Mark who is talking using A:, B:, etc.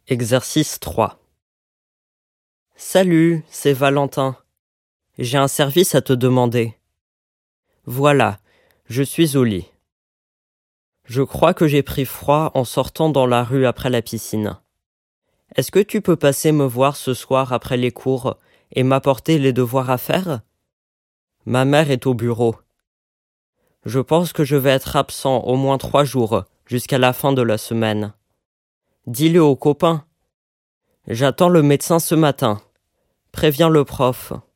A: Exercice 3. Salut, c'est Valentin. J'ai un service à te demander. Voilà, je suis au lit. Je crois que j'ai pris froid en sortant dans la rue après la piscine. Est-ce que tu peux passer me voir ce soir après les cours et m'apporter les devoirs à faire? Ma mère est au bureau. Je pense que je vais être absent au moins 3 jours, jusqu'à la fin de la semaine. Dis-le aux copains. J'attends le médecin ce matin. Préviens le prof.